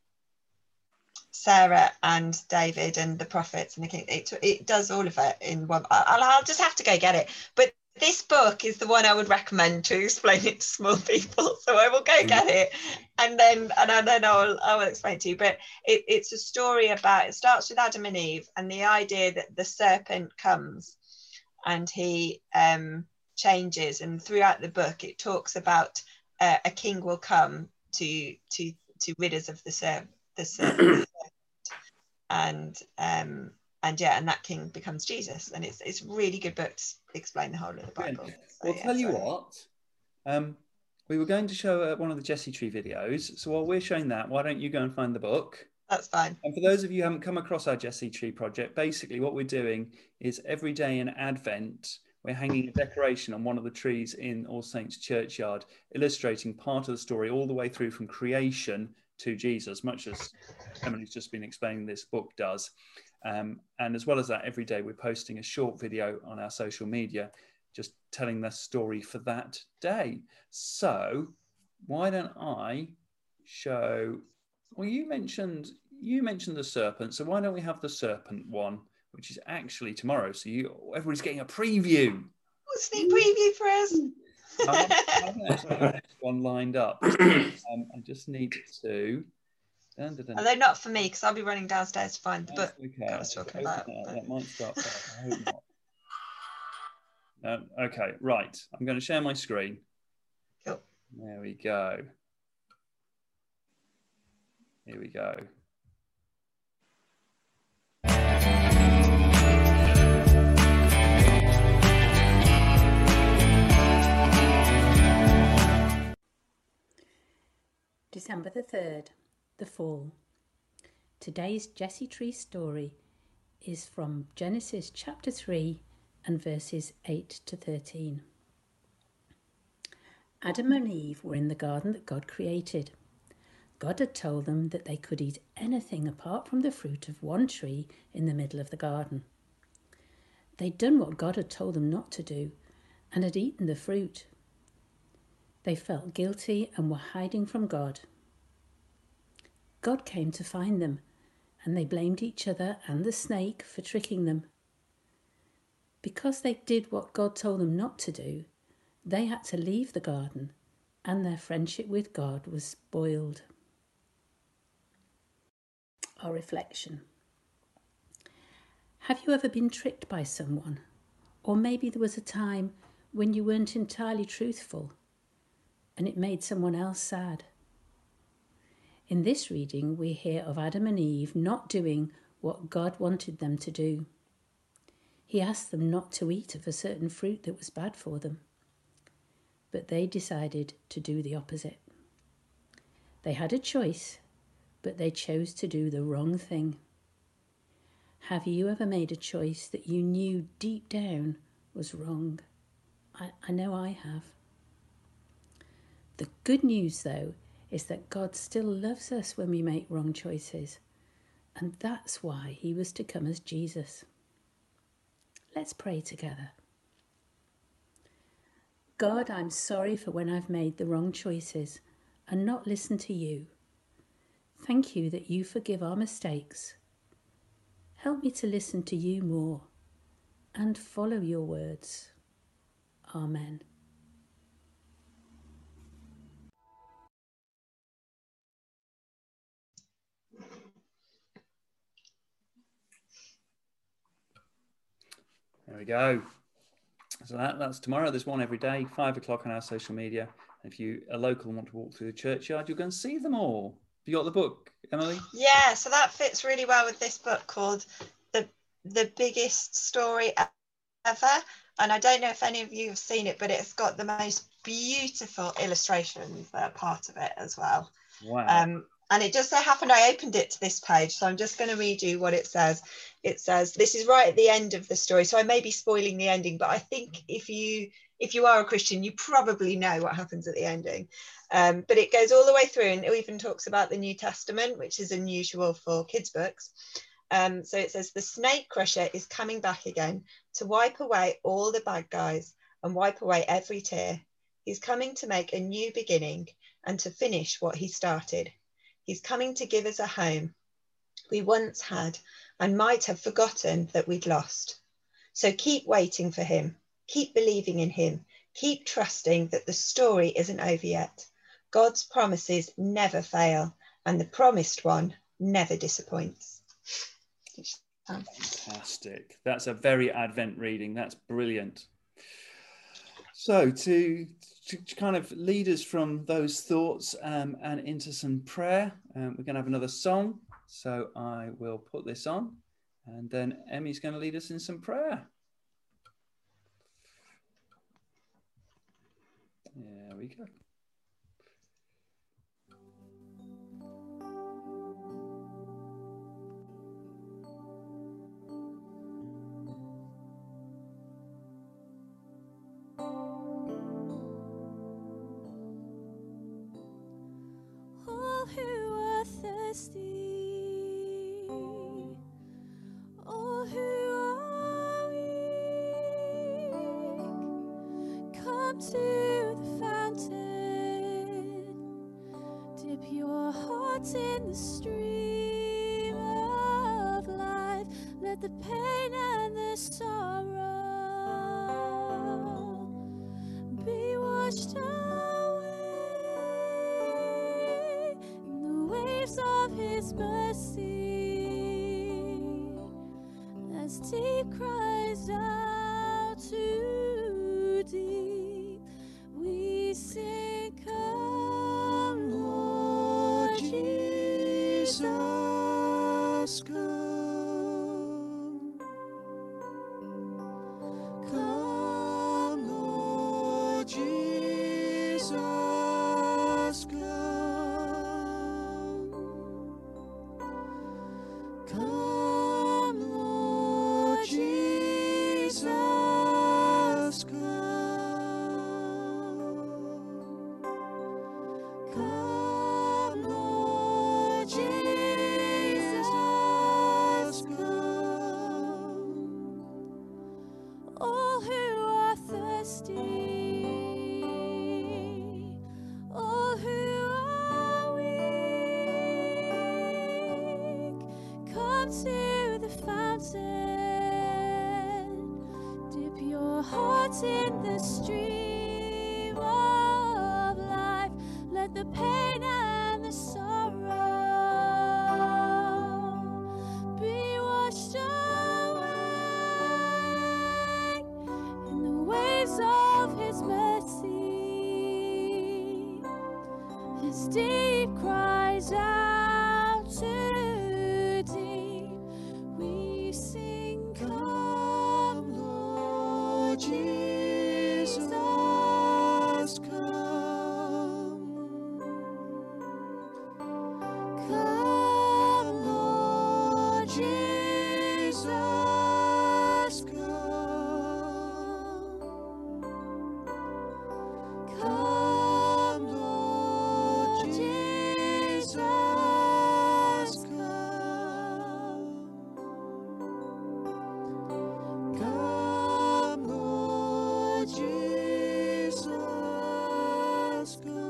Sarah and David and the prophets and the king. It, it does all of it in one. I'll, I'll just have to go get it. But this book is the one I would recommend to explain it to small people. So I will go get it, and then and then I'll I will explain it to you. But it, it's a story about. It starts with Adam and Eve and the idea that the serpent comes, and he um, changes. And throughout the book, it talks about uh, a king will come to to to rid us of the serpent. The serpent. and um and yeah and that king becomes Jesus, and it's it's a really good book to explain the whole of the Bible. So, well yeah, tell you sorry. what, um we were going to show uh, one of the Jesse Tree videos, so while we're showing that, why don't you go and find the book? That's fine. And for those of you who haven't come across our Jesse Tree project, basically what we're doing is every day in Advent we're hanging a decoration on one of the trees in All Saints churchyard, illustrating part of the story all the way through from creation to Jesus, much as Emily's just been explaining this book does. Um, and as well as that, every day we're posting a short video on our social media, just telling the story for that day. So why don't I show, well, you mentioned, you mentioned the serpent. So why don't we have the serpent one, which is actually tomorrow. So you, everybody's getting a preview. Oh, sneak preview for us. I haven't actually got this one lined up. Um, I just need to. Dun, dun, dun. Are they not for me? Because I'll be running downstairs to find the book Okay. I was talking about. That. that might start. I hope not. No. Okay. Right. I'm going to share my screen. Cool. There we go. Here we go. December the third, the fall. Today's Jesse Tree story is from Genesis chapter three and verses eight to thirteen. Adam and Eve were in the garden that God created. God had told them that they could eat anything apart from the fruit of one tree in the middle of the garden. They'd done what God had told them not to do and had eaten the fruit. They felt guilty and were hiding from God. God came to find them, and they blamed each other and the snake for tricking them. Because they did what God told them not to do, they had to leave the garden, and their friendship with God was spoiled. Our reflection. Have you ever been tricked by someone? Or maybe there was a time when you weren't entirely truthful, and it made someone else sad. In this reading, we hear of Adam and Eve not doing what God wanted them to do. He asked them not to eat of a certain fruit that was bad for them, but they decided to do the opposite. They had a choice, but they chose to do the wrong thing. Have you ever made a choice that you knew deep down was wrong? I, I know I have. The good news, though, is that God still loves us when we make wrong choices, and that's why he was to come as Jesus. Let's pray together. God, I'm sorry for when I've made the wrong choices and not listened to you. Thank you that you forgive our mistakes. Help me to listen to you more and follow your words. Amen. There we go. So that, that's tomorrow. There's one every day, five o'clock on our social media. And if you are local and want to walk through the churchyard, you're going to see them all. Have you got the book, Emily? Yeah, so that fits really well with this book called The The Biggest Story Ever. And I don't know if any of you have seen it, but it's got the most beautiful illustrations that are part of it as well. Wow. Um, And it just so happened I opened it to this page, so I'm just going to read you what it says. It says, this is right at the end of the story, so I may be spoiling the ending, but I think if you if you are a Christian, you probably know what happens at the ending. Um, but it goes all the way through, and it even talks about the New Testament, which is unusual for kids' books. Um, so it says, the snake crusher is coming back again to wipe away all the bad guys and wipe away every tear. He's coming to make a new beginning and to finish what he started. He's coming to give us a home we once had and might have forgotten that we'd lost. So keep waiting for him. Keep believing in him. Keep trusting that the story isn't over yet. God's promises never fail, and the promised one never disappoints. Fantastic. That's a very Advent reading. That's brilliant. So to, to kind of lead us from those thoughts um, and into some prayer, um, we're going to have another song. So I will put this on, and then Emmy's going to lead us in some prayer. There we go. All who are thirsty, all who are weak, come to the fountain, dip your hearts in the stream of life, let the pain and the sorrow be washed away in the waves of his mercy, as deep cries out to deep, we sing, come Lord Jesus, come, come Lord Jesus, come, come Lord Jesus, come, come Lord Jesus, come, all who are thirsty, all who are weak, come to the fountain, dip your hearts in the stream of life, let the pain and the sorrow be washed away in the waves of his mercy, as deep cries out to deep, we sing, come Lord Jesus, come, come Lord Jesus, come, come Lord Jesus, come, come Lord Jesus, come.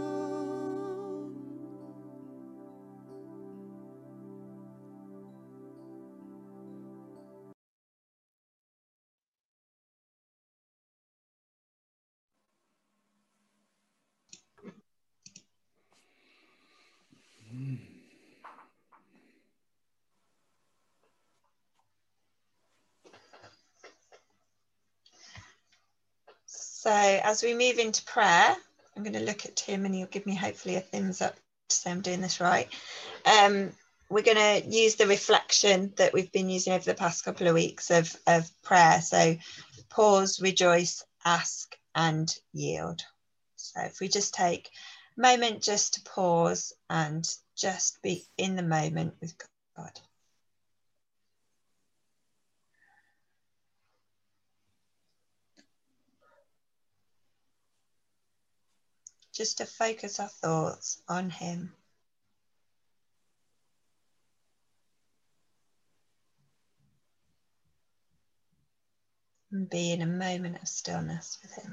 So as we move into prayer, I'm going to look at Tim and he'll give me hopefully a thumbs up to say I'm doing this right. Um, we're going to use the reflection that we've been using over the past couple of weeks of, of prayer. So pause, rejoice, ask and yield. So if we just take a moment just to pause and just be in the moment with God. Just to focus our thoughts on him. And be in a moment of stillness with him.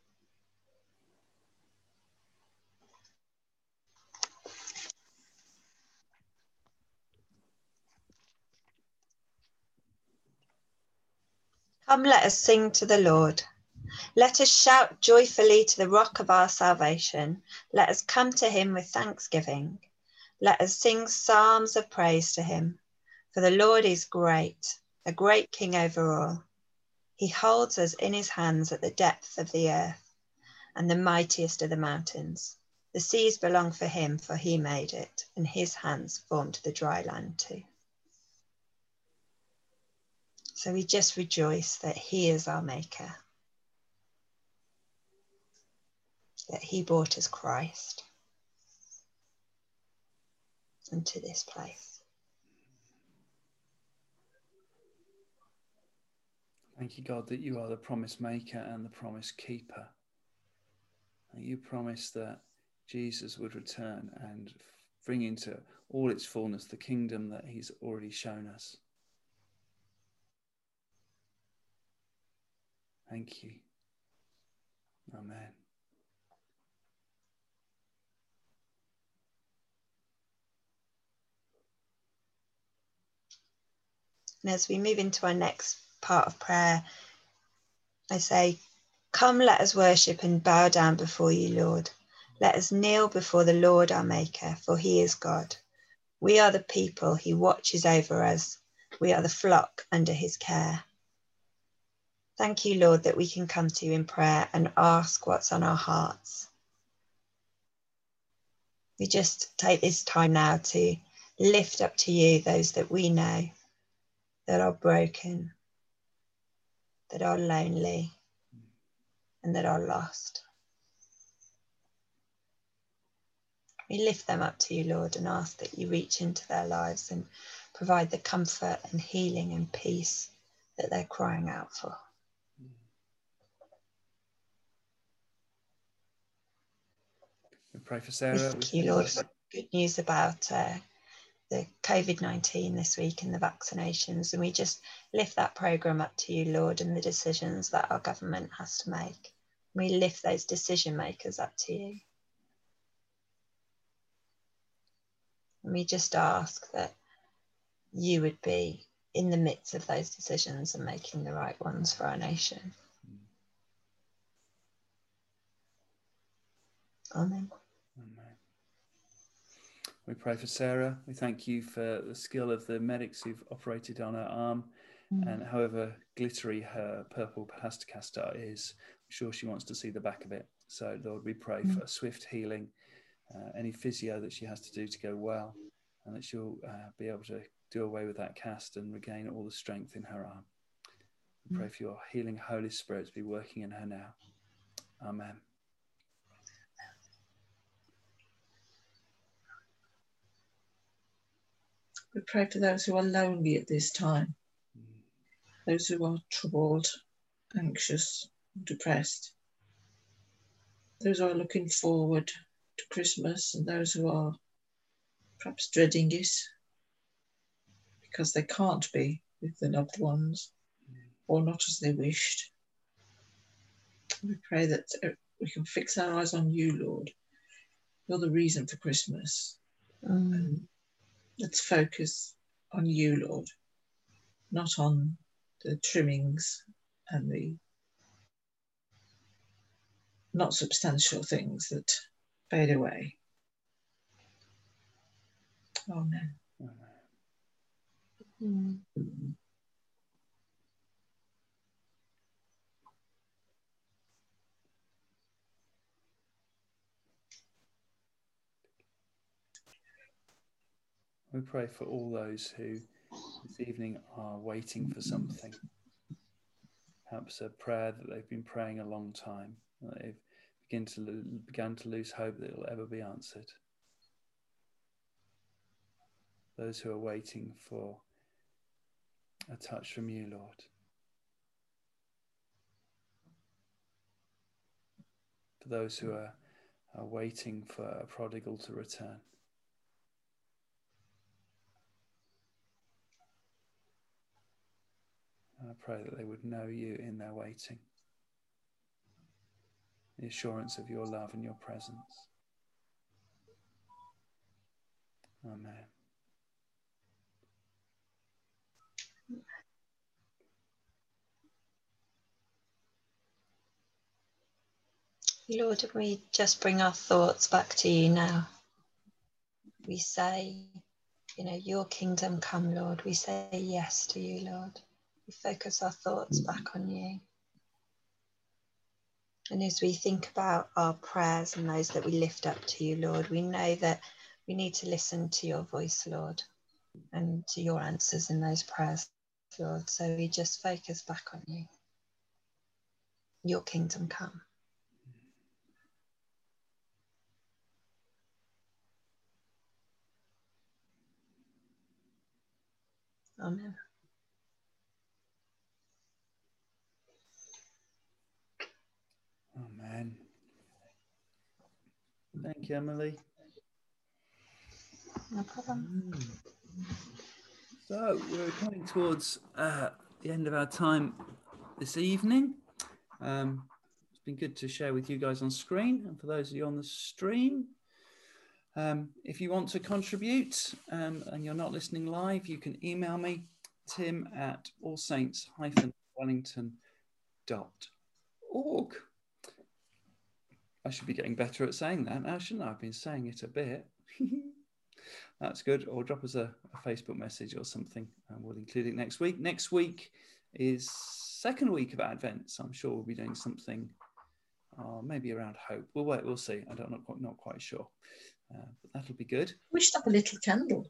Come, let us sing to the Lord. Let us shout joyfully to the rock of our salvation. Let us come to him with thanksgiving. Let us sing psalms of praise to him. For the Lord is great, a great King over all. He holds us in his hands at the depth of the earth and the mightiest of the mountains. The seas belong for him, for he made it, and his hands formed the dry land too. So we just rejoice that he is our maker, that he brought us Christ into this place. Thank you, God, that you are the promise maker and the promise keeper. And you promised that Jesus would return and bring into all its fullness the kingdom that he's already shown us. Thank you. Amen. And as we move into our next part of prayer, I say, come, let us worship and bow down before you, Lord. Let us kneel before the Lord our Maker, for he is God. We are the people he watches over us. We are the flock under his care. Thank you, Lord, that we can come to you in prayer and ask what's on our hearts. We just take this time now to lift up to you those that we know that are broken, that are lonely, and that are lost. We lift them up to you, Lord, and ask that you reach into their lives and provide the comfort and healing and peace that they're crying out for. We pray for Sarah. We thank you, Lord, for good news about uh, the COVID nineteen this week and the vaccinations. And we just lift that programme up to you, Lord, and the decisions that our government has to make. We lift those decision makers up to you. And we just ask that you would be in the midst of those decisions and making the right ones for our nation. Amen. Amen. We pray for Sarah. We thank you for the skill of the medics who've operated on her arm, mm. and however glittery her purple plasticaster is, I'm sure she wants to see the back of it. So, Lord, we pray mm. for swift healing, uh, any physio that she has to do to go well, and that she'll uh, be able to do away with that cast and regain all the strength in her arm. We pray for your healing Holy Spirit to be working in her now. Amen. We pray for those who are lonely at this time, mm. those who are troubled, anxious, depressed, those who are looking forward to Christmas, and those who are perhaps dreading it because they can't be with their loved ones or not as they wished. We pray that we can fix our eyes on you, Lord. You're the reason for Christmas. Mm. And let's focus on you, Lord, not on the trimmings and the not substantial things that fade away. Amen. Mm. We pray for all those who this evening are waiting for something. Perhaps a prayer that they've been praying a long time, that they've begin to lo- began to lose hope that it will ever be answered. Those who are waiting for a touch from you, Lord. For those who are, are waiting for a prodigal to return. I pray that they would know you in their waiting. The assurance of your love and your presence. Amen. Lord, we just bring our thoughts back to you now. We say, you know, your kingdom come, Lord. We say yes to you, Lord. We focus our thoughts back on you. And as we think about our prayers and those that we lift up to you, Lord, we know that we need to listen to your voice, Lord, and to your answers in those prayers, Lord. So we just focus back on you. Your kingdom come. Amen. Amen. Thank you, Emily. No problem. Mm. So we're coming towards uh, the end of our time this evening. Um, it's been good to share with you guys on screen, and for those of you on the stream, um, if you want to contribute um, and you're not listening live, you can email me, tim at allsaints dash wellington dot org. I should be getting better at saying that now, shouldn't I? I've been saying it a bit. That's good. Or drop us a, a Facebook message or something, and we'll include it next week. Next week is second week of Advent, so I'm sure we'll be doing something, uh, maybe around hope. We'll wait. We'll see. I don't know, not, not quite sure, uh, but that'll be good. We should have a little candle.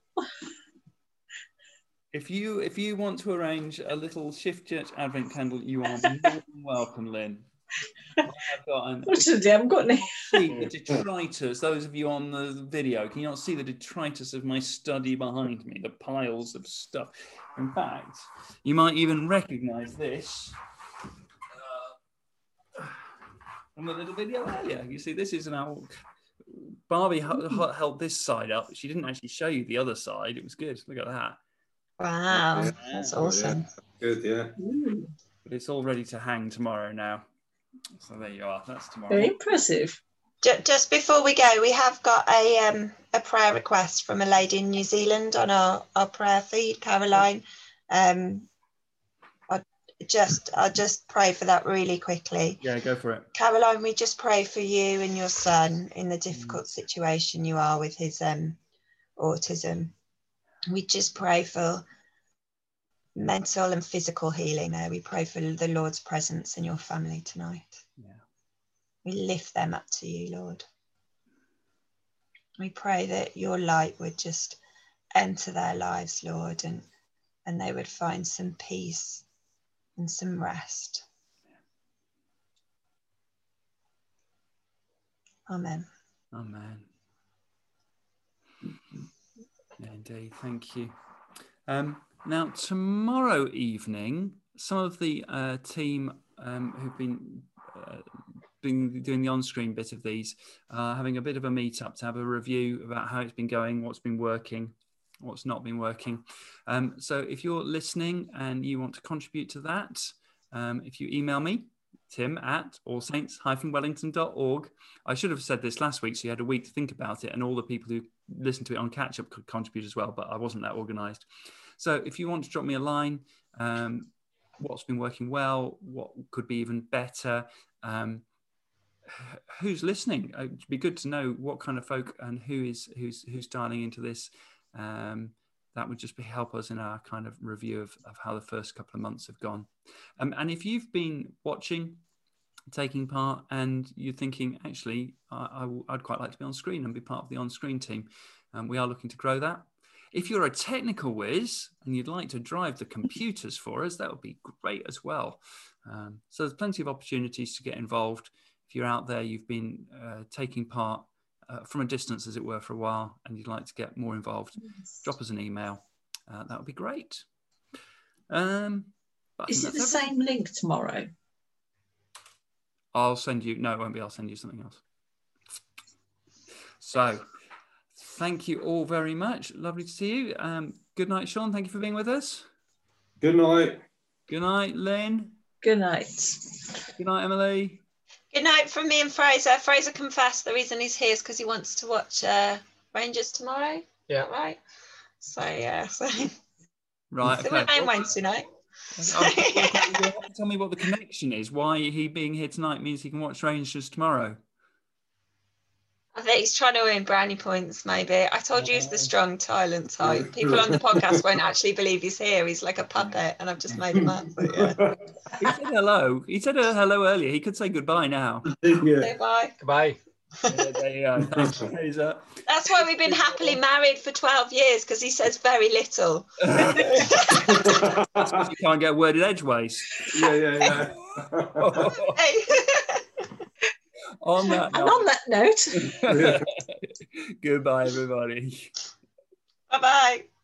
If you if you want to arrange a little Shift Church Advent candle, you are more than welcome, Lynn. I've got an, Fortunately, I haven't got any. See the detritus, those of you on the video, can you not see the detritus of my study behind me, the piles of stuff? In fact, you might even recognize this uh, from the little video earlier. You see, this is an old... Barbie held this side up. She didn't actually show you the other side. It was good. Look at that. Wow, Yeah. that's awesome. Yeah. Good, yeah. Ooh. But it's all ready to hang tomorrow now. So there you are. That's tomorrow. Very impressive. Just before we go, we have got a um, a prayer request from a lady in New Zealand on our, our prayer feed, Caroline. Um, I just I just pray for that really quickly. Yeah, go for it. Caroline, we just pray for you and your son in the difficult situation you are with his um, autism. We just pray for mental and physical healing there. We pray for the Lord's presence in your family tonight. Yeah. We lift them up to you, Lord. We pray that your light would just enter their lives, Lord, and, and they would find some peace and some rest. Amen. Amen. Yeah, indeed. Thank you. Um, now, tomorrow evening, some of the uh, team um, who've been, uh, been doing the on-screen bit of these are having a bit of a meet-up to have a review about how it's been going, what's been working, what's not been working. Um, so if you're listening and you want to contribute to that, um, if you email me, tim at allsaints dash wellington dot org. I should have said this last week, so you had a week to think about it, and all the people who listened to it on catch-up could contribute as well, but I wasn't that organised. So if you want to drop me a line, um, what's been working well, what could be even better, um, who's listening? It'd be good to know what kind of folk and who is who's who's dialing into this. Um, that would just be help us in our kind of review of, of how the first couple of months have gone. Um, and if you've been watching, taking part, and you're thinking, actually, I, I, I'd quite like to be on screen and be part of the on-screen team, um, we are looking to grow that. If you're a technical whiz and you'd like to drive the computers for us, that would be great as well. Um, so there's plenty of opportunities to get involved. if you're out there, you've been uh, taking part uh, from a distance, as it were, for a while, and you'd like to get more involved, yes. drop us an email. Uh, that would be great. Um, Is it the everything. same link tomorrow? I'll send you, no, it won't be. I'll send you something else. So thank you all very much. Lovely to see you. Um, good night, Sean. Thank you for being with us. Good night. Good night, Lynn. Good night. Good night, Emily. Good night from me and Fraser. Fraser confessed the reason he's here is because he wants to watch uh, Rangers tomorrow. Yeah. Right. So, yeah. So, right. So okay. We're playing Wednesday night. Okay. Tell me what the connection is. Why he being here tonight means he can watch Rangers tomorrow. I think he's trying to win brownie points, maybe. I told you he's the strong Thailand type. People on the podcast won't actually believe he's here. He's like a puppet, and I've just made him up. But yeah. He said hello. He said uh, hello earlier. He could say goodbye now. Yeah. Say bye. Goodbye. Yeah, there you go. Thanks, that's why we've been happily married for twelve years, because he says very little. You can't get worded edgeways. Yeah, yeah, yeah. On that note. And on that note. Goodbye, everybody. Bye-bye.